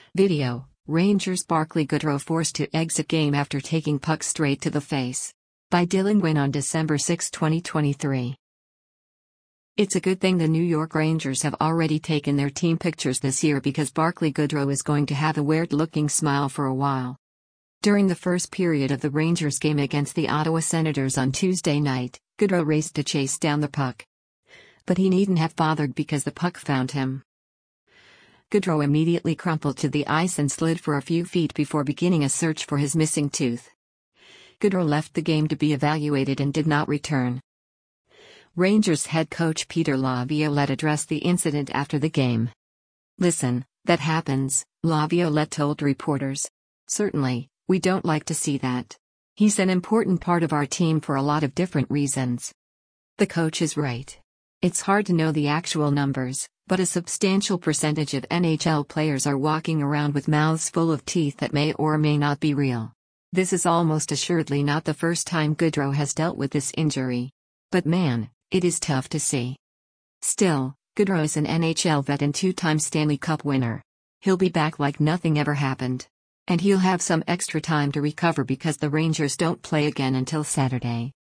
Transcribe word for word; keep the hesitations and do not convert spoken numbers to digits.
Video: Rangers' Barclay Goodrow forced to exit game after taking puck straight to the face. By Dylan Gwynn on December sixth, twenty twenty-three. It's a good thing the New York Rangers have already taken their team pictures this year, because Barclay Goodrow is going to have a weird-looking smile for a while. During the first period of the Rangers game against the Ottawa Senators on Tuesday night, Goodrow raced to chase down the puck. But he needn't have bothered, because the puck found him. Goodrow immediately crumpled to the ice and slid for a few feet before beginning a search for his missing tooth. Goodrow left the game to be evaluated and did not return. Rangers head coach Peter Laviolette addressed the incident after the game. "Listen, that happens," Laviolette told reporters. "Certainly, we don't like to see that. He's an important part of our team for a lot of different reasons." The coach is right. It's hard to know the actual numbers, but a substantial percentage of N H L players are walking around with mouths full of teeth that may or may not be real. This is almost assuredly not the first time Goodrow has dealt with this injury. But man, it is tough to see. Still, Goodrow is an N H L vet and two-time Stanley Cup winner. He'll be back like nothing ever happened. And he'll have some extra time to recover, because the Rangers don't play again until Saturday.